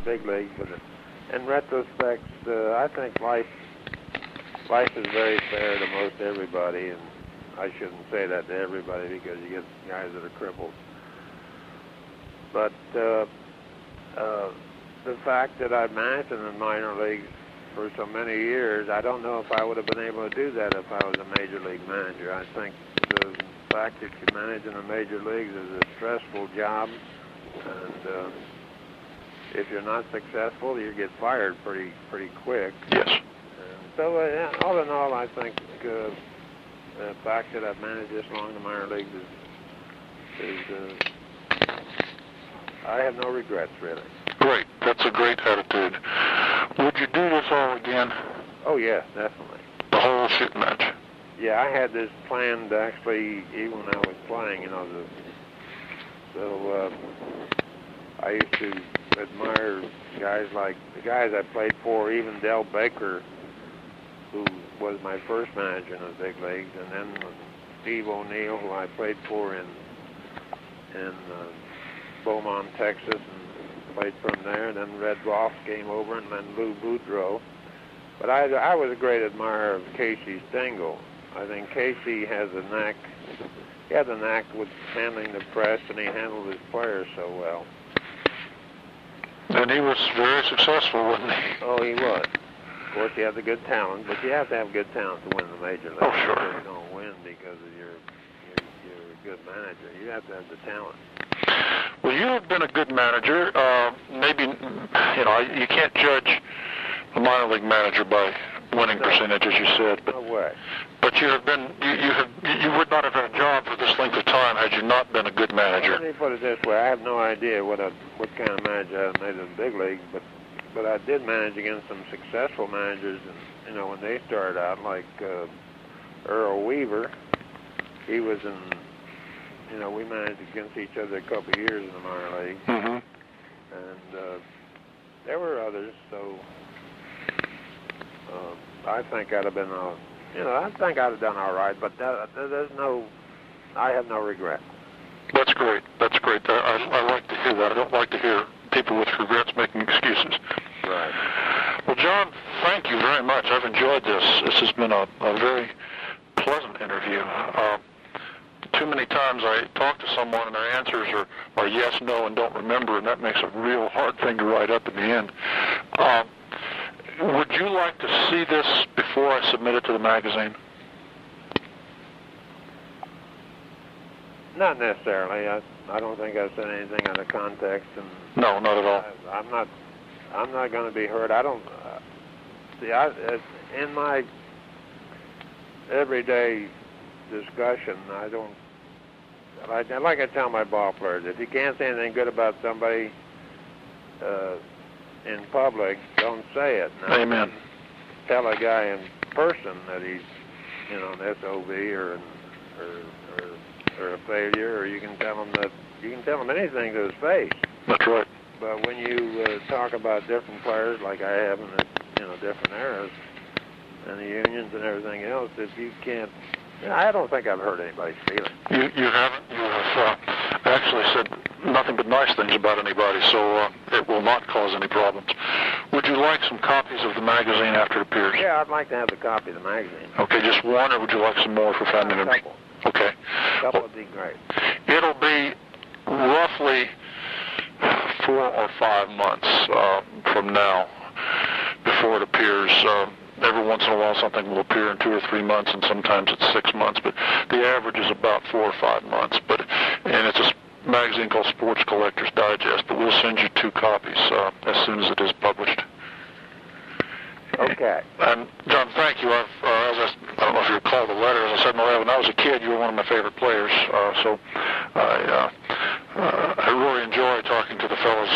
big leagues. But in retrospect, I think life is very fair to most everybody, and I shouldn't say that to everybody because you get guys that are crippled. But the fact that I've managed in the minor leagues for so many years, I don't know if I would have been able to do that if I was a major league manager. I think the fact that you manage in the major leagues is a stressful job, and if you're not successful, you get fired pretty quick. Yes. And so, all in all, I think the fact that I've managed this long in the minor leagues is I have no regrets, really. Great. That's a great attitude. Would you do this all again? Oh, yes, definitely. The whole shooting match? Yeah, I had this planned, actually, even when I was playing, I used to admire guys like the guys I played for, even Del Baker, who was my first manager in the big leagues, and then Steve O'Neill, who I played for in Beaumont, Texas, and played from there. And then Red Roth came over, and then Lou Boudreau. But I was a great admirer of Casey Stengel. I think Casey has a knack. He had a knack with handling the press, and he handled his players so well. And he was very successful, wasn't he? Oh, he was. Of course, he had the good talent, but you have to have good talent to win the major league. Oh, sure. You don't win because of you're a good manager. You have to have the talent. Well, you have been a good manager. Maybe, you can't judge a minor league manager by winning percentage, as you said. But, no way. But you have been, you would not have had a job for this length of time had you not been a good manager. Let me put it this way: I have no idea what kind of manager I made in the big leagues, but I did manage against some successful managers, and when they started out, like Earl Weaver. He was in. We managed against each other a couple of years in the minor league, and there were others. So I think I'd have been, I think I'd have done all right. But I have no regrets. That's great. That's great. I like to hear that. I don't like to hear people with regrets making excuses. Right. Well, John, thank you very much. I've enjoyed this. This has been a very pleasant interview. Too many times I talk to someone and their answers are yes, no, and don't remember, and that makes a real hard thing to write up in the end. Would you like to see this before I submit it to the magazine? Not necessarily. I don't think I said anything out of context. And no, not at all. I'm not going to be hurt. I don't in my everyday discussion, I don't. Like I tell my ball players, if you can't say anything good about somebody in public, don't say it. Now, Amen. Tell a guy in person that he's, an SOB or a failure, or you can tell him anything to his face. That's right. But when you talk about different players, like I have in different eras, and the unions and everything else, if you can't. I don't think I've hurt anybody's feelings. You haven't. You have actually said nothing but nice things about anybody, so it will not cause any problems. Would you like some copies of the magazine after it appears? Yeah, I'd like to have the copy of the magazine. Okay, just one, or would you like some more for family members? A couple. Okay. A couple would be great. It'll be roughly 4 or 5 months from now before it appears. Every once in a while something will appear in 2 or 3 months, and sometimes it's 6 months, but the average is about 4 or 5 months. And it's a magazine called Sports Collectors Digest, but we'll send you 2 copies as soon as it is published. Okay. And John, thank you. I don't know if you recall the letter. As I said, when I was a kid, you were one of my favorite players. So I really enjoy talking to the fellows